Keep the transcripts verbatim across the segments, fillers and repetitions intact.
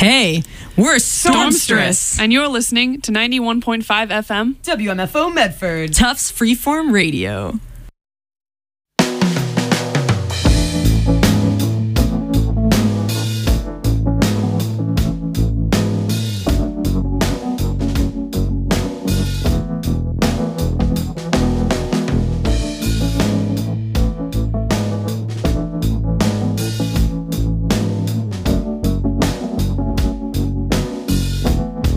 Hey, we're Stormstress. And you're listening to ninety-one point five F M. W M F O Medford. Tufts Freeform Radio.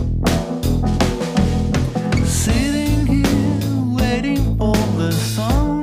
Sitting here waiting for the sun.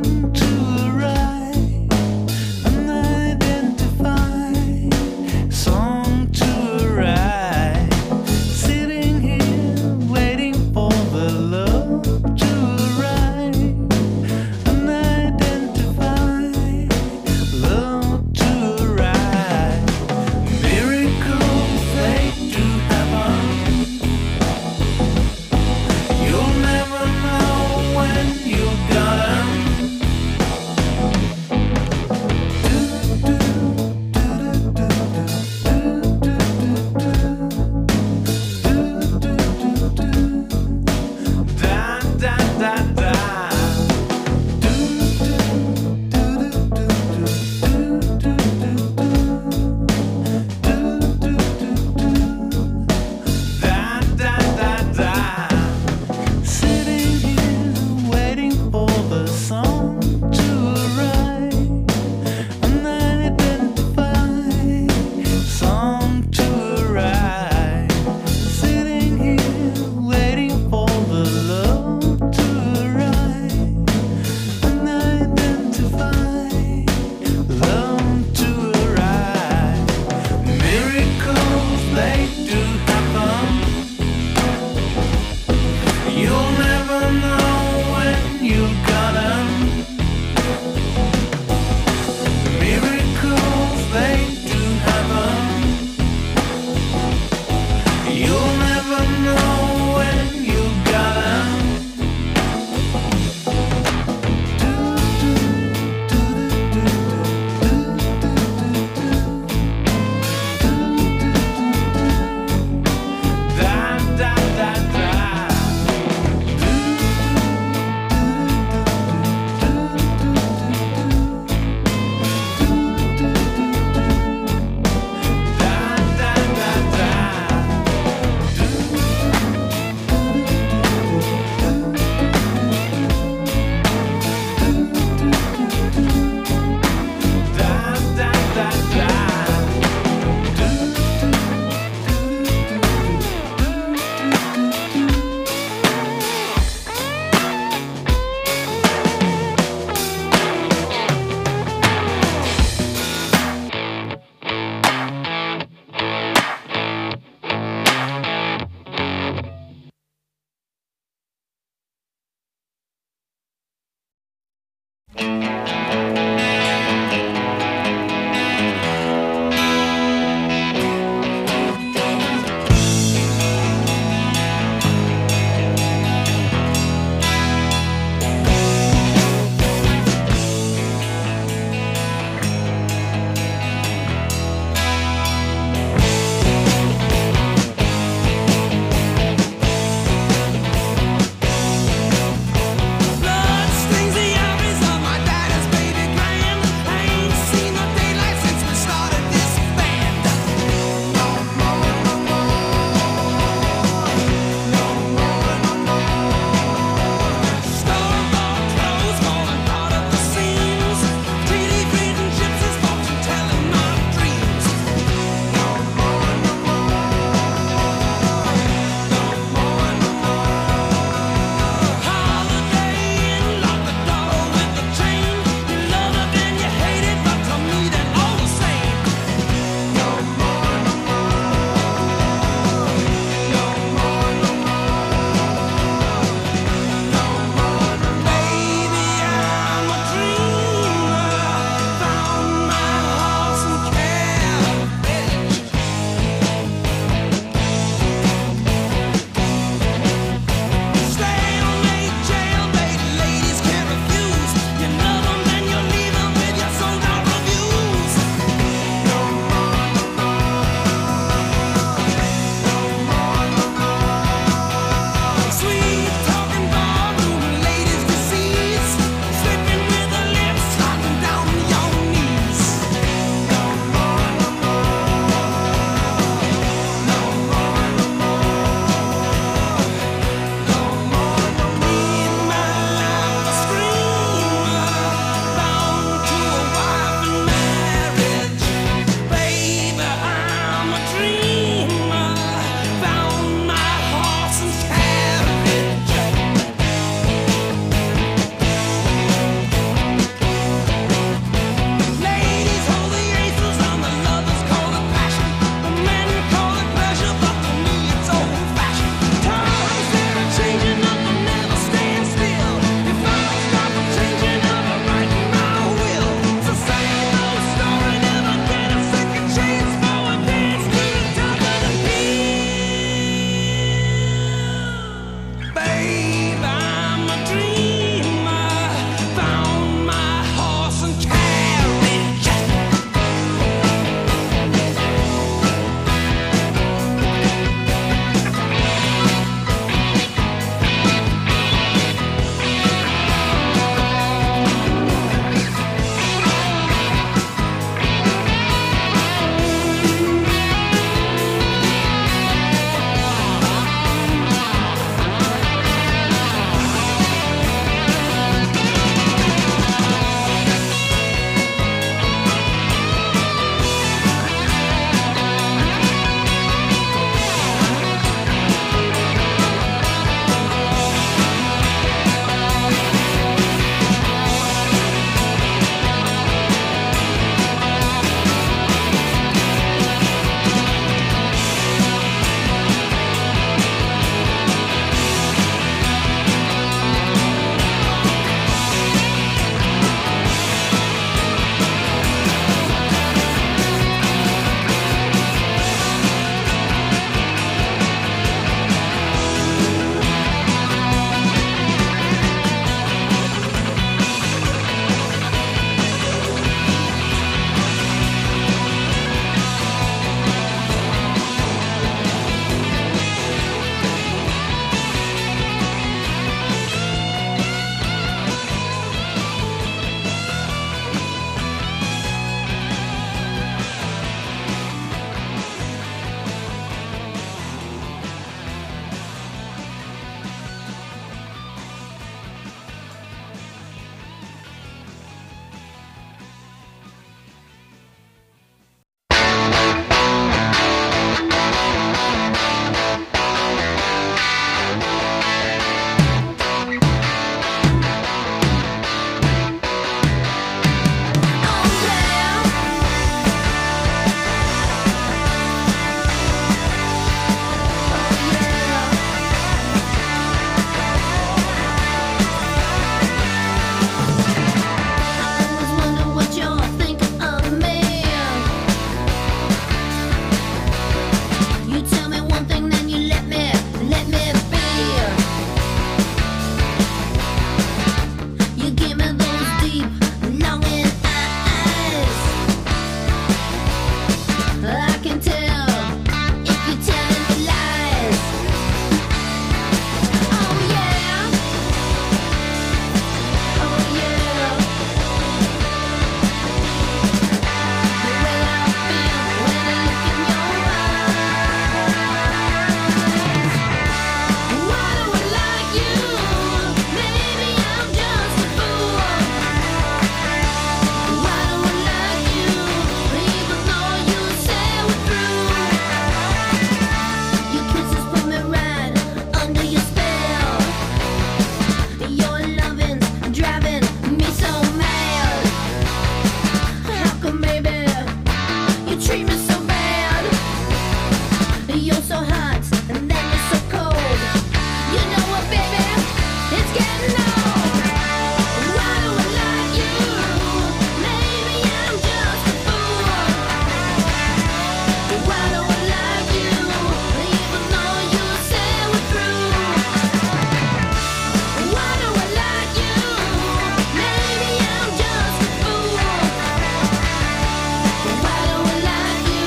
Why do I like you?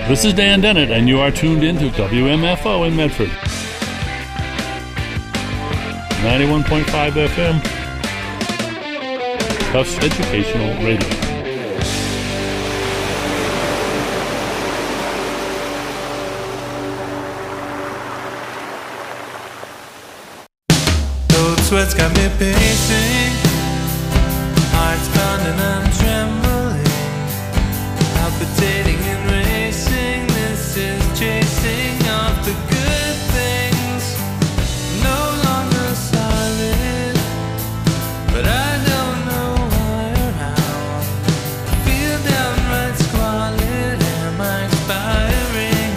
This is Dan Dennett, and you are tuned in to W M F O in Medford. ninety-one point five F M. Tufts Educational Radio. Cold sweats got me pacing, heart's pounding and trembling, palpitating and racing. This is chasing off the good things, no longer solid, but I don't know why or how. I feel downright squalid. Am I expiring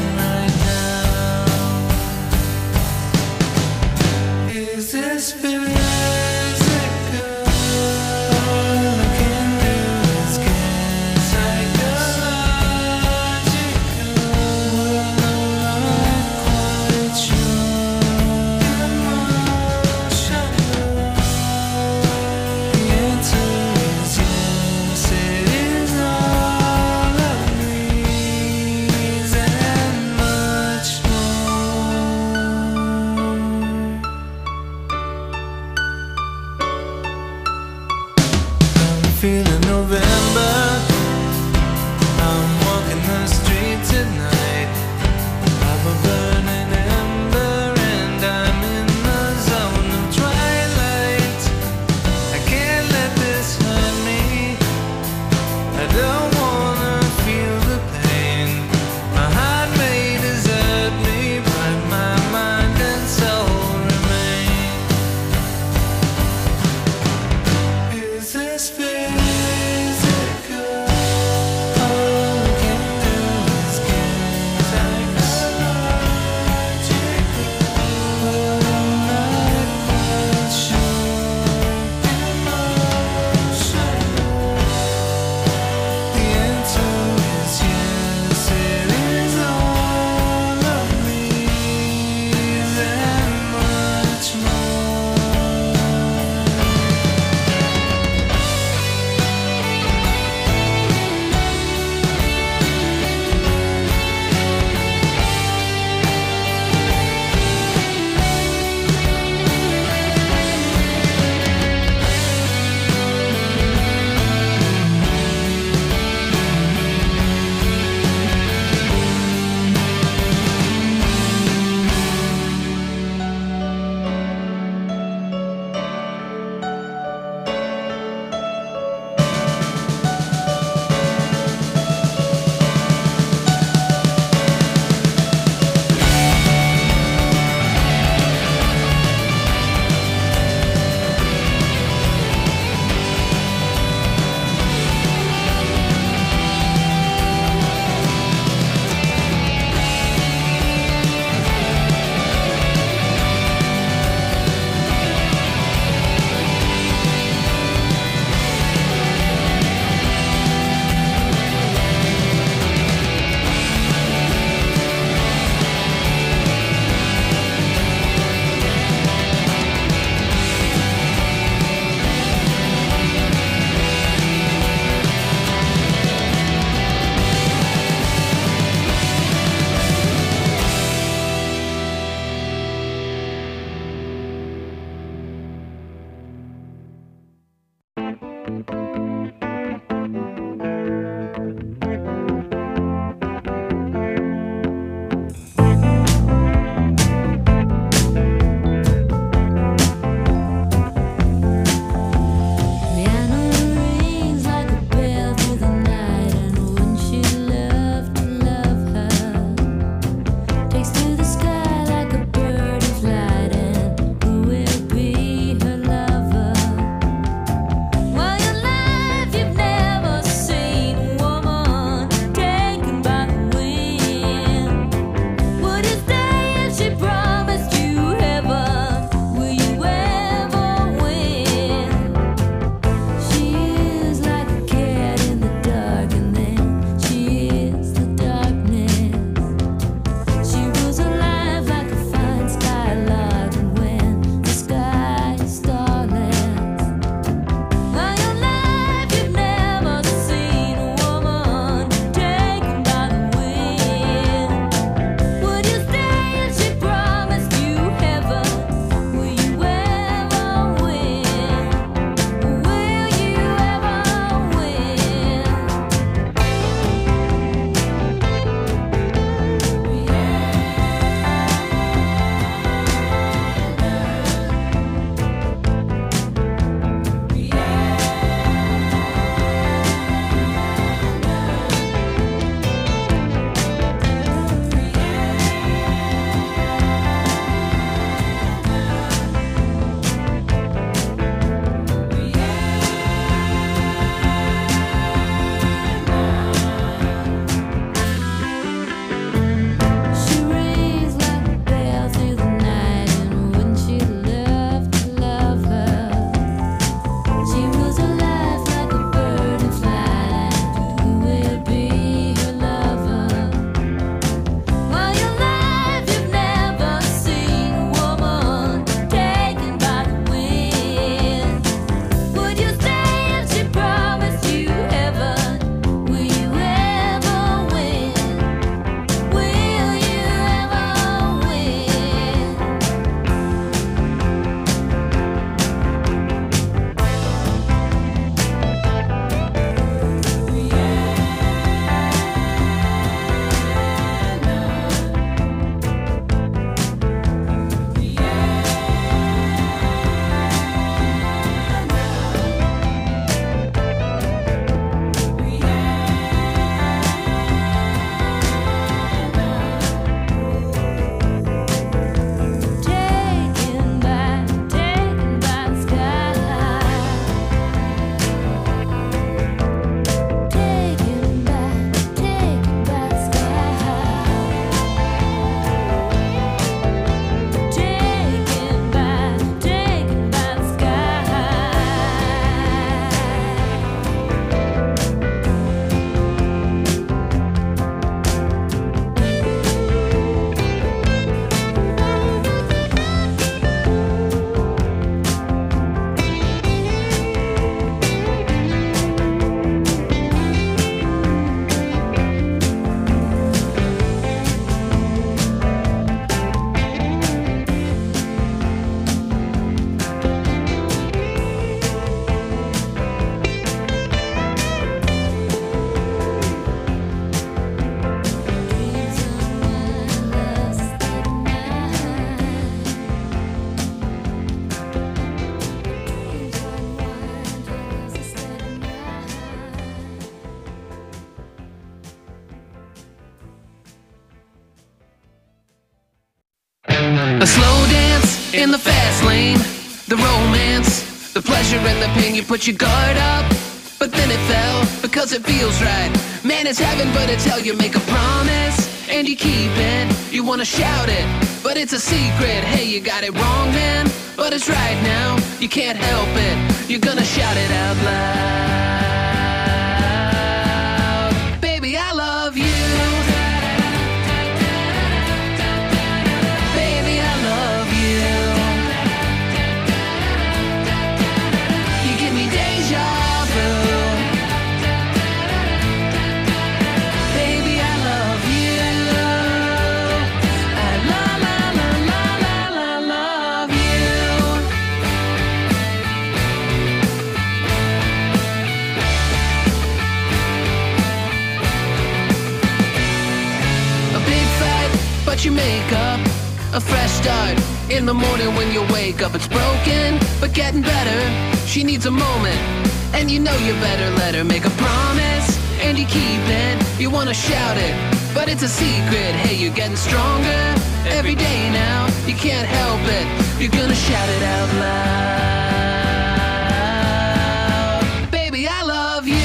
right now? Is this physical? I can do A slow dance in the fast lane, the romance, the pleasure and the pain. You put your guard up, but then it fell because it feels right. Man, it's heaven, but it's hell. You make a promise and you keep it. You wanna shout it, but it's a secret. Hey, you got it wrong, man, but it's right now. You can't help it. You're gonna shout it out loud. Baby, I love you. You make up a fresh start in the morning when you wake up. It's broken, but getting better. She needs a moment, and you know you better let her. Make a promise, and you keep it. You wanna shout it, but it's a secret. Hey, you're getting stronger every day now. You can't help it. You're gonna shout it out loud. Baby, I love you.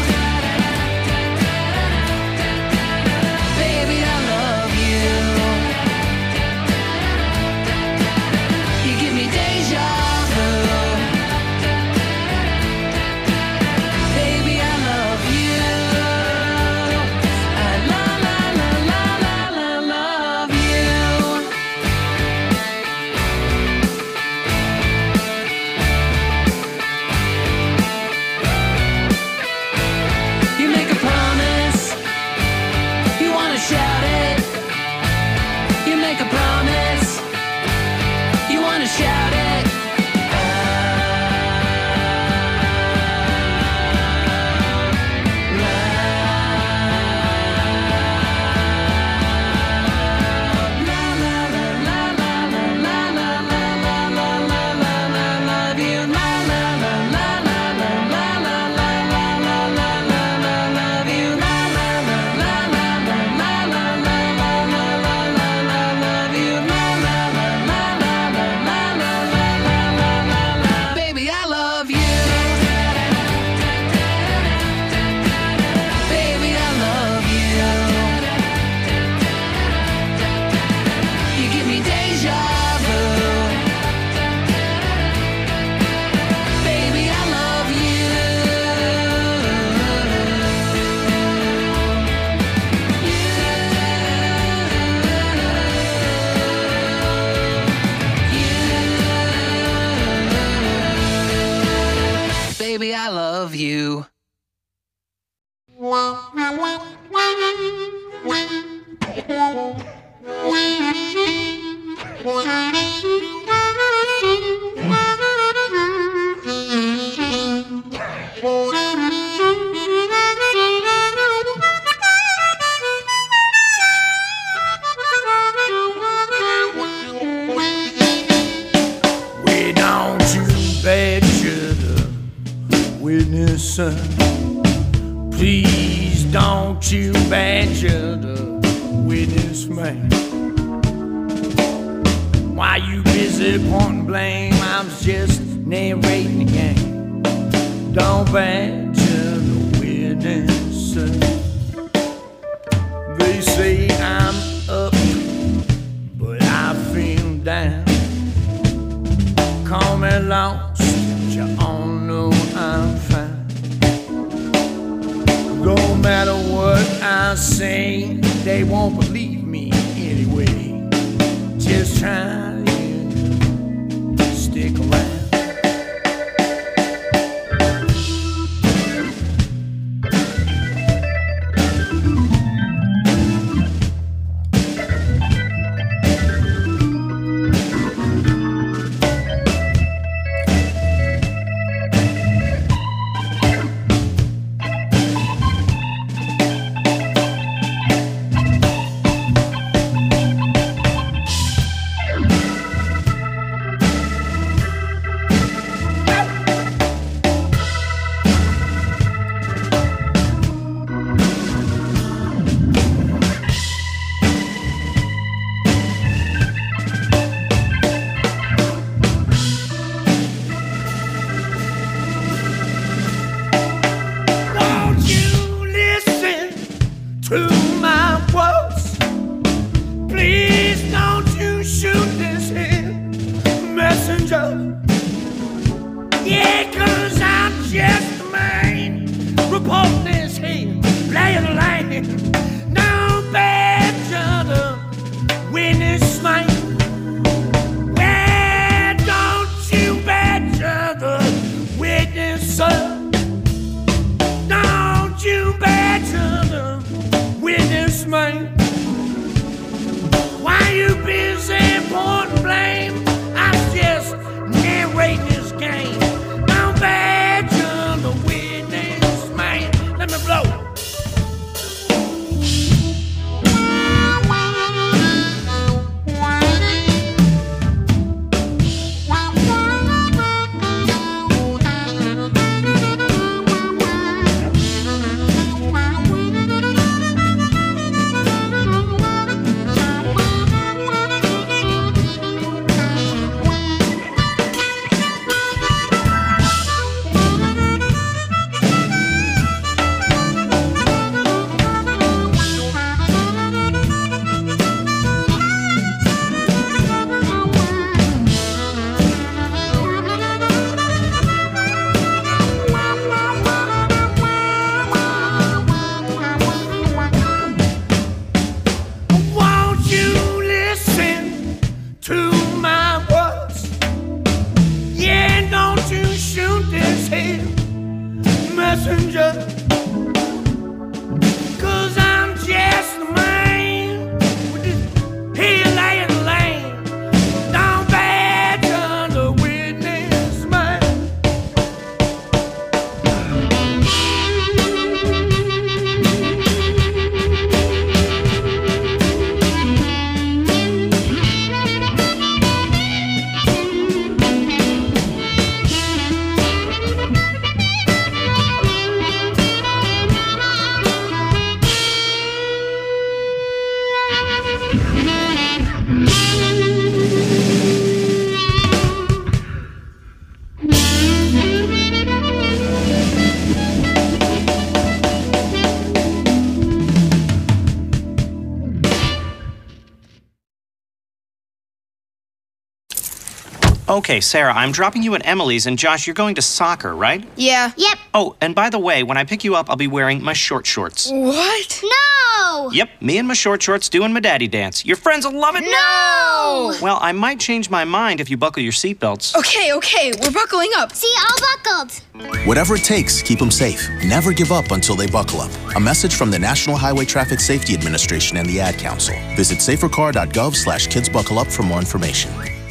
Baby, I love you. We don't you bet you the witness. Please don't you badger the witness man. While you busy pointing blame, I'm just narrating the game. Don't badger the witness. They say I'm up, but I feel down. Call me lost, but you all know I'm fine. No matter what I say, they won't believe me anyway. Just try to stick around. to my words. Please don't you shoot this here messenger. Yeah, cause I'm just a man reporting this here lay of the land. No badger the witness man. Well, don't you badger the witnesser. Don't you badger the witness man. Why you busy pointing blame? I was just narrating this game. Don't badger the witness man. Let me blow. Okay, Sarah, I'm dropping you at Emily's, and Josh, you're going to soccer, right? Yeah. Yep. Oh, and by the way, when I pick you up, I'll be wearing my short shorts. What? No! Yep, me and my short shorts doing my daddy dance. Your friends will love it. No! Well, I might change my mind if you buckle your seatbelts. Okay, okay, we're buckling up. See, all buckled. Whatever it takes, keep them safe. Never give up until they buckle up. A message from the National Highway Traffic Safety Administration and the Ad Council. Visit safercar.gov slash kidsbuckleup for more information.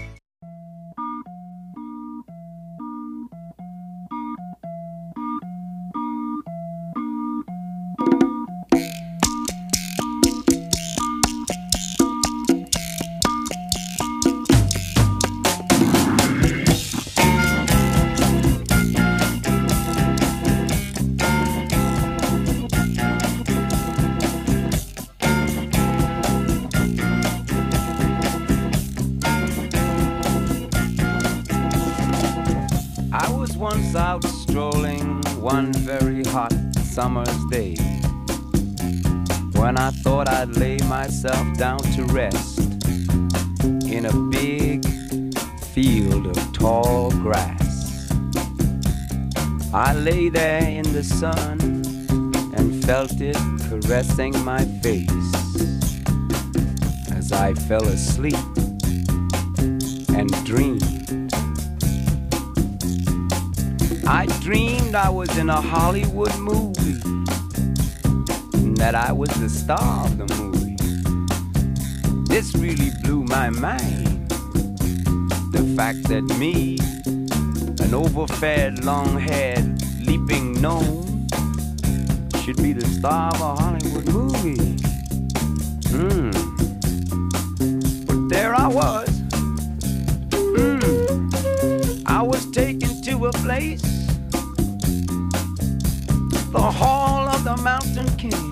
Out strolling one very hot summer's day, when I thought I'd lay myself down to rest in a big field of tall grass. I lay there in the sun and felt it caressing my face as I fell asleep and dreamed. I dreamed I was in a Hollywood movie, and that I was the star of the movie. This really blew my mind, the fact that me, an overfed, long-haired, leaping gnome, should be the star of a Hollywood movie. Hmm. But there I was. Hmm. I was taken to a place, the Hall of the Mountain King.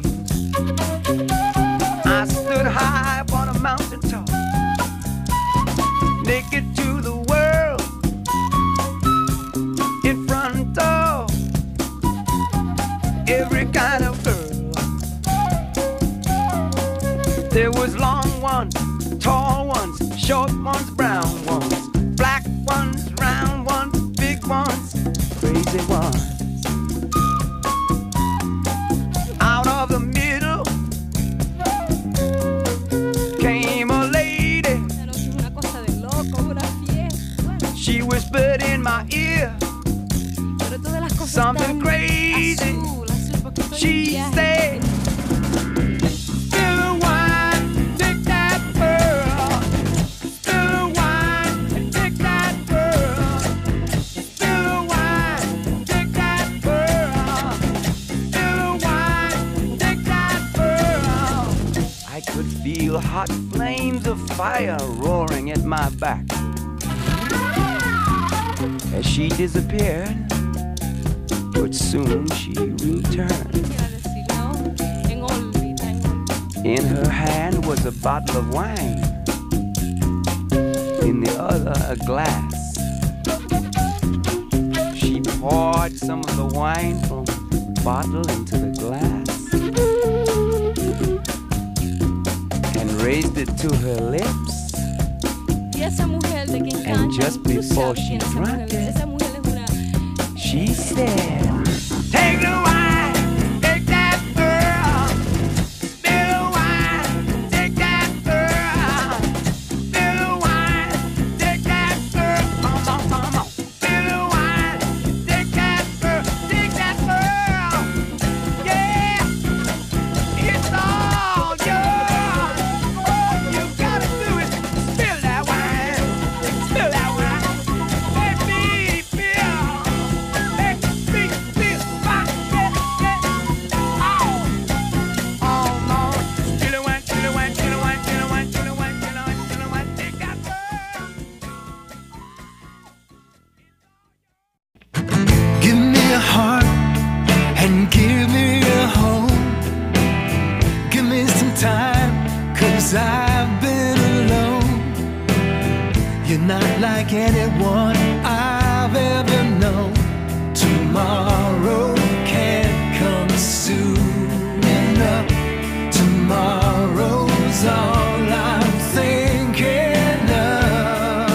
I stood high upon a mountain top, naked to the world, in front of every kind of girl. There was long ones, tall ones, short ones, brown ones, black ones, round ones, big ones, crazy ones. Out of the middle came a lady. She whispered in my ear something crazy. She said, spill the wine, take that pearl. Spill the wine and take that pearl. Spill the wine, take that pearl. Spill the wine, take that pearl. I could feel hot flames of fire roaring at my back. As she disappeared, but soon she returned. In her hand was a bottle of wine, in the other a glass. She poured some of the wine from the bottle into the glass and raised it to her lips. And just before she drank it, she said, take the wine, take that pearl. Spill the wine, take that pearl. Spill the wine, take that pearl. Come on, come on. Spill the wine, take that pearl, take that pearl. Yeah, it's all yours. All you gotta do is spill that wine, spill that wine. Let me feel. Give me a heart and give me a home. Give me some time, 'cause I've been alone. You're not like anyone I've ever known. Tomorrow can't come soon enough. Tomorrow's all I'm thinking of.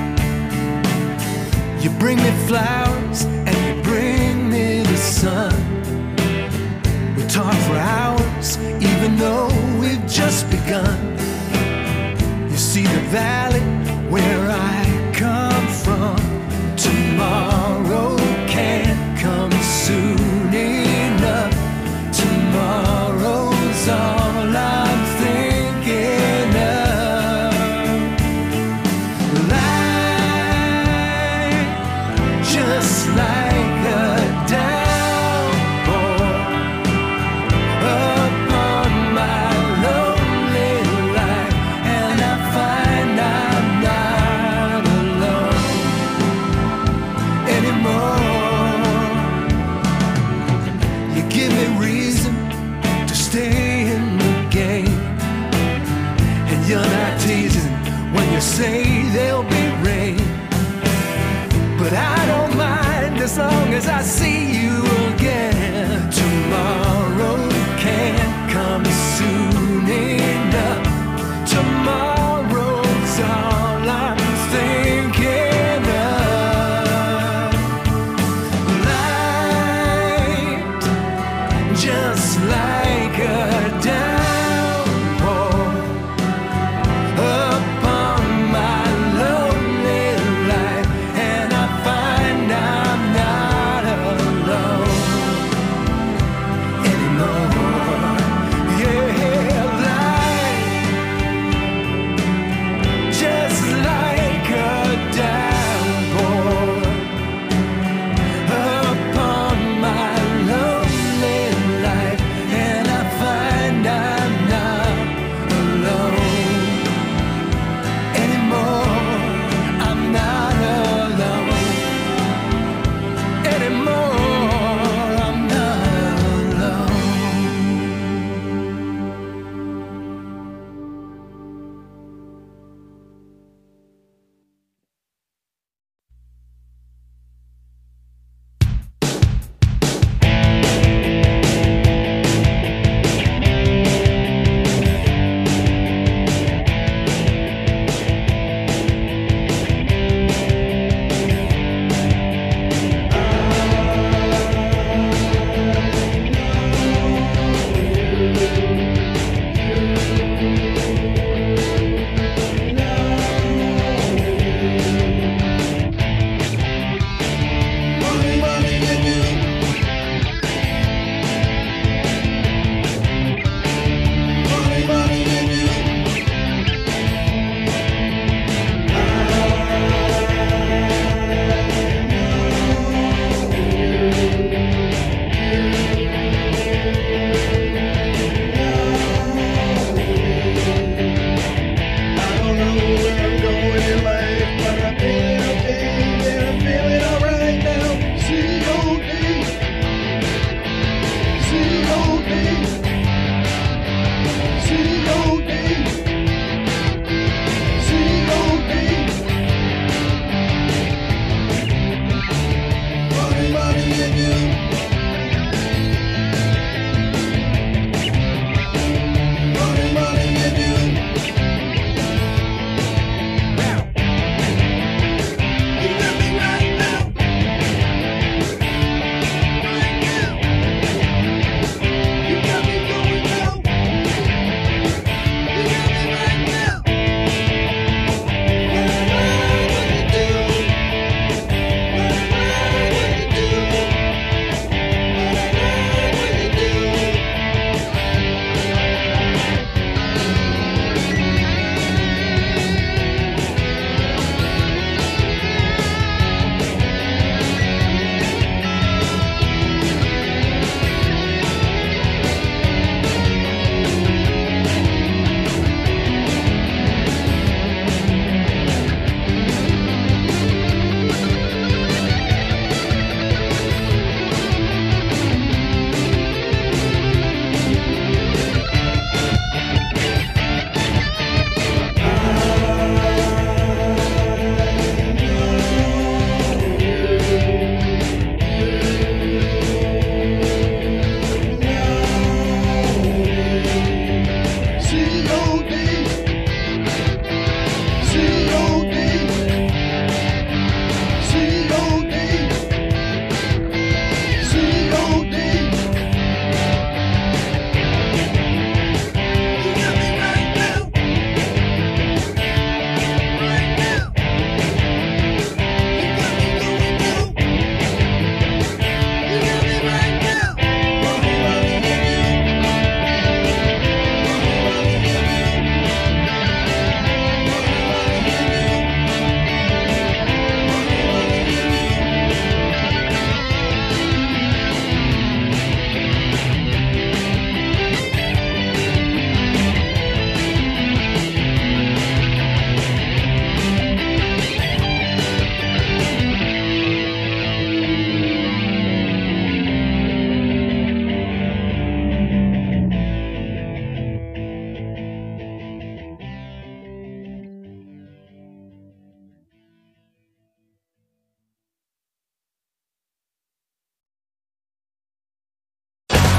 You bring me flowers and you bring me the sun. We talk for hours even though we've just begun. You see the valley where I come from. Tomorrow can't come soon enough. Tomorrow's all I'm thinking of. Light, just like a downpour upon my lonely life, and I find I'm not alone anymore. You give me reason to stay in the game, and you're not teasing when you say there'll be rain. But I don't mind as long as I see you again. Tomorrow can't come soon enough. Tomorrow's all I'm thinking of. Light, just like a downpour upon my lonely life, and I find I'm not alone anymore.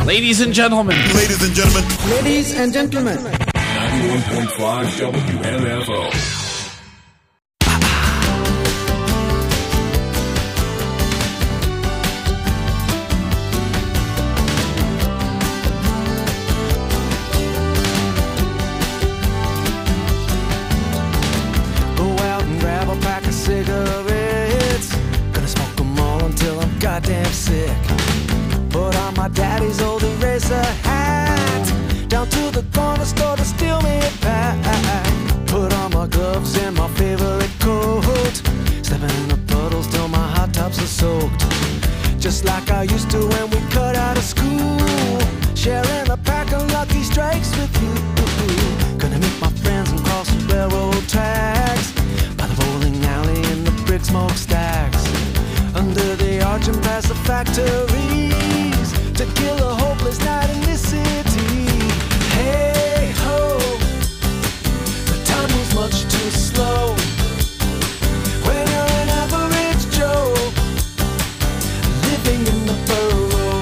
Ladies and gentlemen. Ladies and gentlemen. Ladies and gentlemen. ninety-one point five W M F O. Cigarettes, gonna smoke them all until I'm goddamn sick. Put on my daddy's old eraser hat, down to the corner store to steal me a pack. Put on my gloves and my favorite coat, stepping in the puddles till my hot tops are soaked. Just like I used to when we cut out of school, sharing a pack of Lucky Strikes with you. Gonna meet my friends and cross the railroad tracks, by the bowling alley in the brick smokestacks, under the arch and past the factories, to kill a hopeless night in this city. Hey ho, the time moves much too slow when you're an average Joe, living in the borough.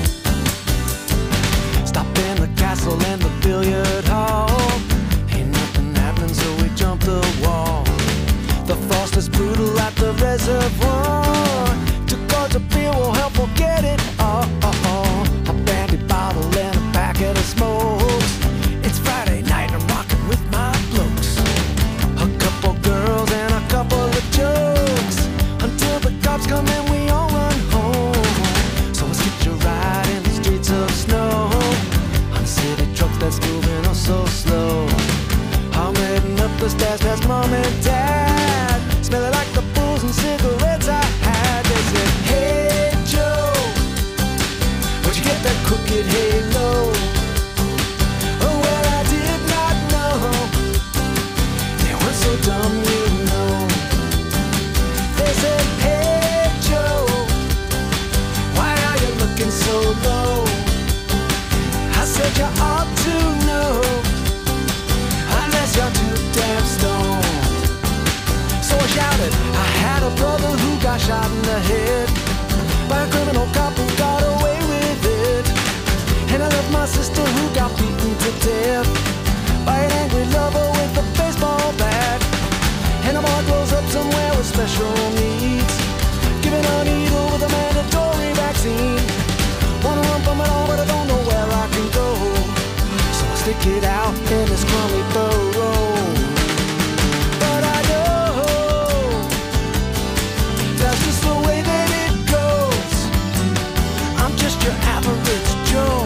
Stop in the castle and the billiard hall, ain't nothing happening so we jump the wall. The frost is brutal at the reservoir. Two cards of beer will help forget it all. A brandy bottle and a packet of smokes. It's Friday night, I'm rocking with my blokes. A couple girls and a couple of jokes, until the cops come and we all run home. So let's get your ride in the streets of snow, on a city truck that's moving oh so slow. I'm heading up the stairs past mom and dad, smelling like the booze and cigarettes I had. They said, hey Joe, where'd you get that crooked halo? Oh well, I did not know. They weren't so dumb, you know. They said, hey Joe, why are you looking so low? I said you ought to know, unless you're too damn stoned. So I shouted, I had a brother who got shot in the head by a criminal cop who got away with it. And I love my sister who got beaten to death by an angry lover with a baseball bat. And a boy grows up somewhere with special needs, given a needle with a mandatory vaccine. Wanna run from it all, but I don't know where I can go, so I stick it out in this crummy burrow. But I know that's just the way that it goes. I'm just your average Joe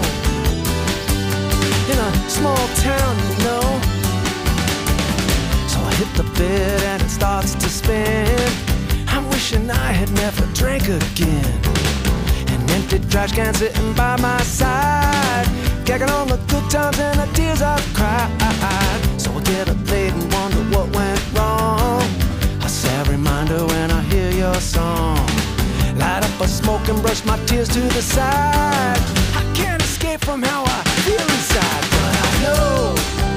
in a small town, you know. So I hit the bed and it starts to spin. I'm wishing I had never drank again. An empty trash can sitting by my side, gagging on the good times and the tears I've cried. So I get up late and wonder what went wrong. A sad reminder when I hear your song. Light up a smoke and brush my tears to the side. I can't escape from how I feel inside, but I know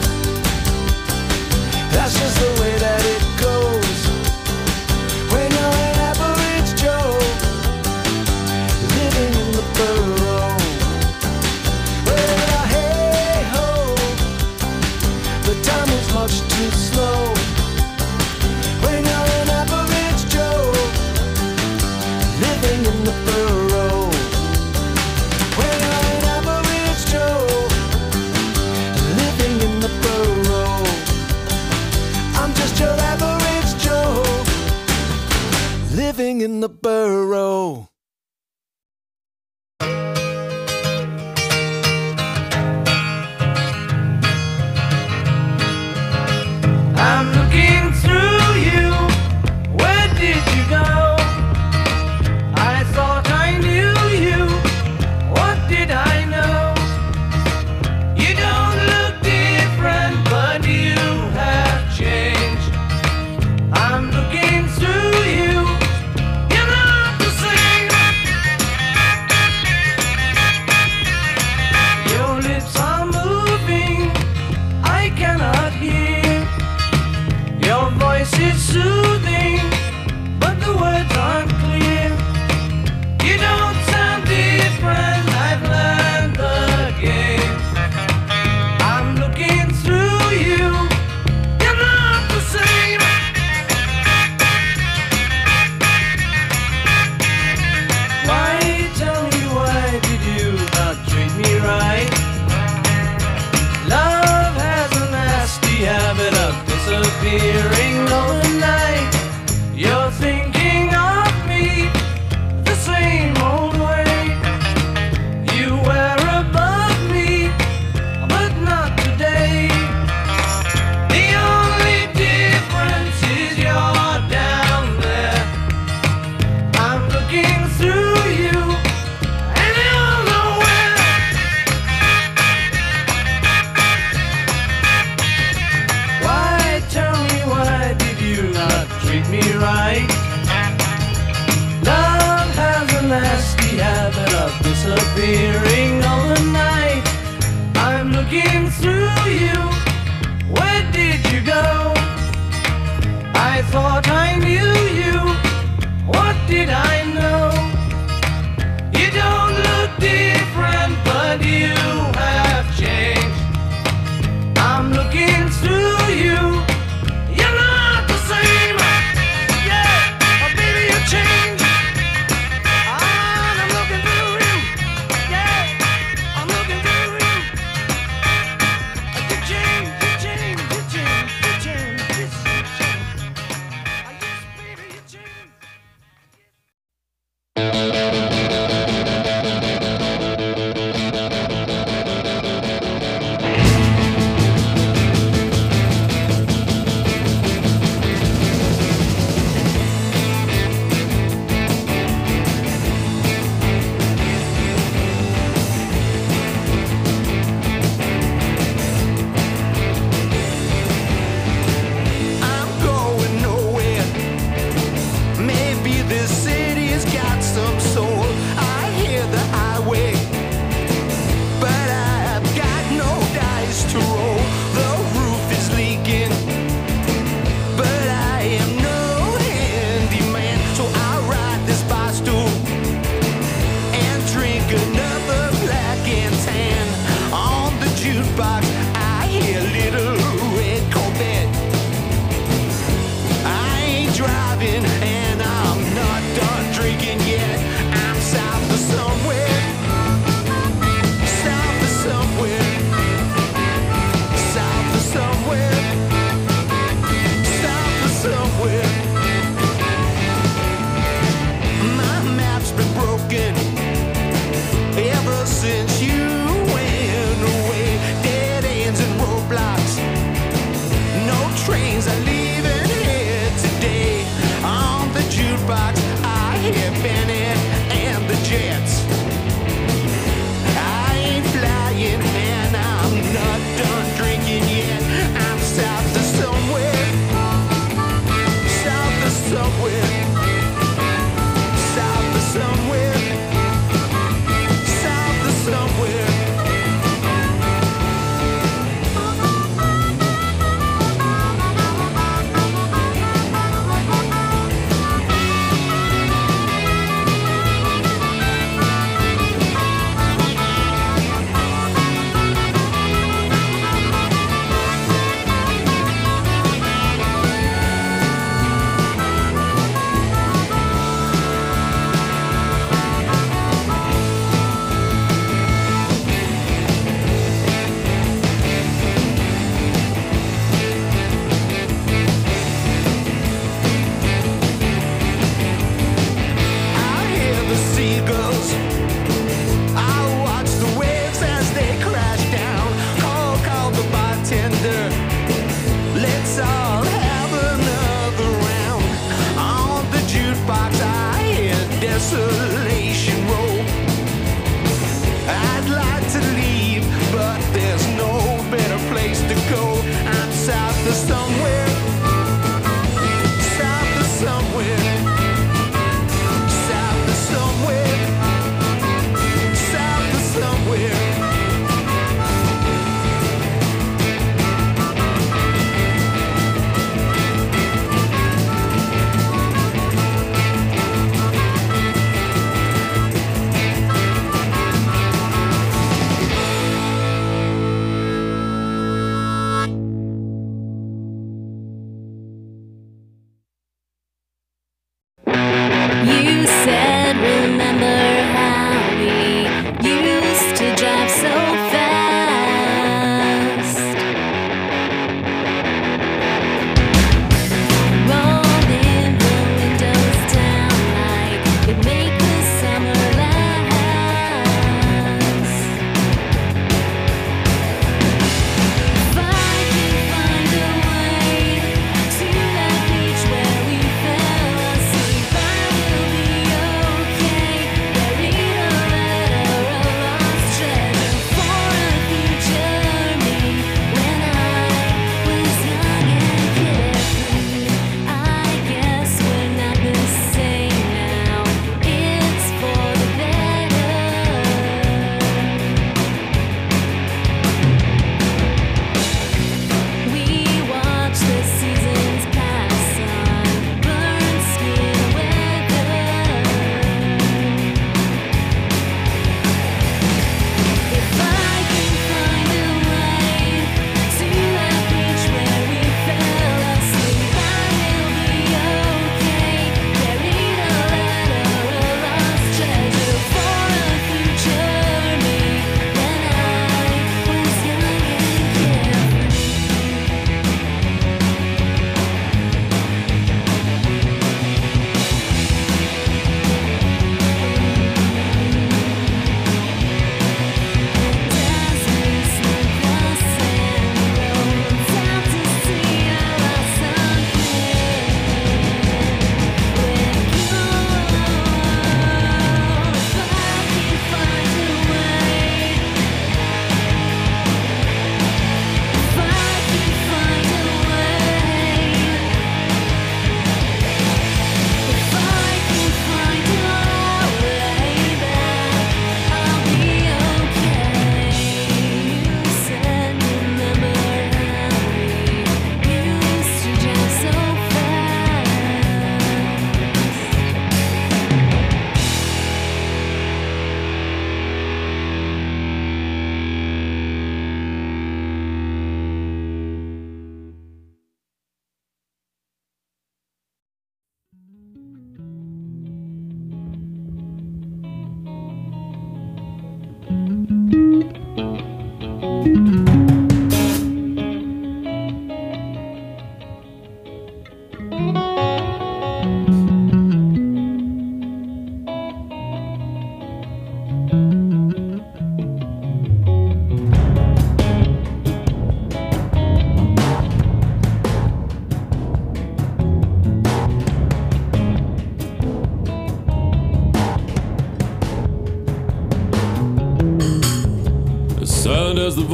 that's just the way that it goes when you're an average Joe, living in the borough. Well, hey ho, the time is much too slow when you're an average Joe, living in the borough. When you're an average Joe, living in the borough. I'm just your average Joe, living in the borough. I'm looking through you. Where did you go? I thought I knew you. What did I know? You don't look different, but you have changed. I'm looking through you. You're not disappearing overnight. You're thinking of me the same old way. You were above me, but not today. The only difference is you're down there. I'm looking through you, and you're nowhere. Why, tell me, why did you not treat me right? Love has a nasty habit of disappearing overnight. I'm looking through you, where did you go? I thought I knew you, what did I know? You don't look different, but you have changed. I'm looking through you, you're not the same. Yeah, oh, baby, you changed. Ah, I'm looking through you. Yeah, I'm looking through you. You changed, you changed, you changed, you changed, you changed. Ah, yes, baby, you changed. I'm going nowhere. Maybe this city's got some soul. I hear the highway, but I've got no dice to roll. The roof is leaking, but I am no handyman, so I'll ride this bar stool and drink another black and tan. On the jukebox, I hear Little Red Corvette. I ain't driving and I'm not done drinking yet. I'm south of somewhere, south of somewhere.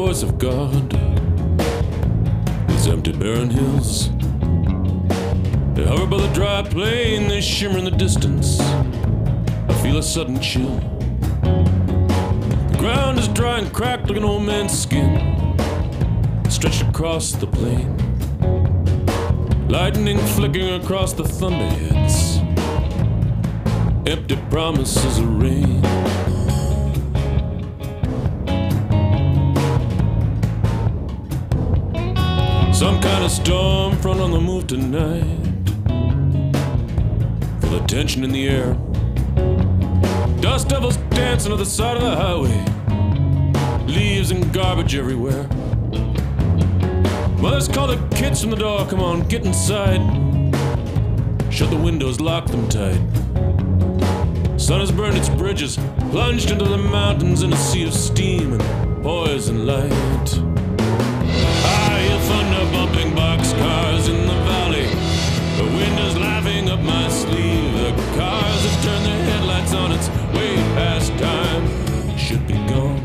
voice of God. These empty barren hills, they hover by the dry plain, they shimmer in the distance. I feel a sudden chill. The ground is dry and cracked like an old man's skin, stretched across the plain. Lightning flickering across the thunderheads, empty promises of rain. Some kind of storm front on the move tonight. Feel the tension in the air. Dust devils dancing to the side of the highway. Leaves and garbage everywhere. Mothers call the kids from the door, come on, get inside. Shut the windows, lock them tight. Sun has burned its bridges, plunged into the mountains in a sea of steam and poison light. I hear thunder bumping boxcars in the valley. The wind is laughing up my sleeve. The cars have turned their headlights on, it's way past time. Should be gone.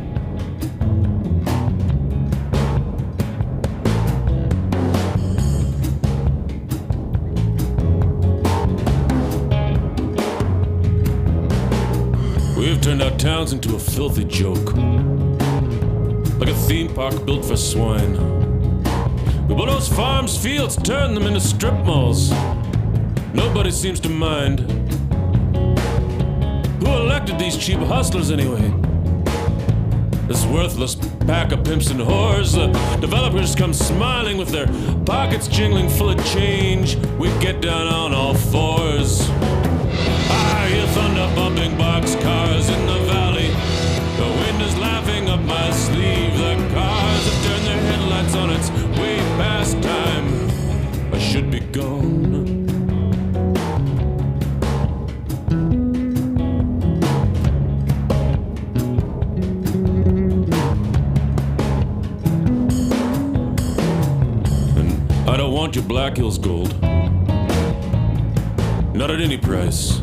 We've turned our towns into a filthy joke, like a theme park built for swine. We bulldoze farms, fields, turn them into strip malls. Nobody seems to mind. Who elected these cheap hustlers anyway? This worthless pack of pimps and whores. The developers come smiling with their pockets jingling full of change. We get down on all fours. I hear thunder bumping boxcars in the valley. The wind is laughing up my sleeve. The cars have turned their headlights on, it's way past time. I should be gone. And I don't want your Black Hills gold, not at any price.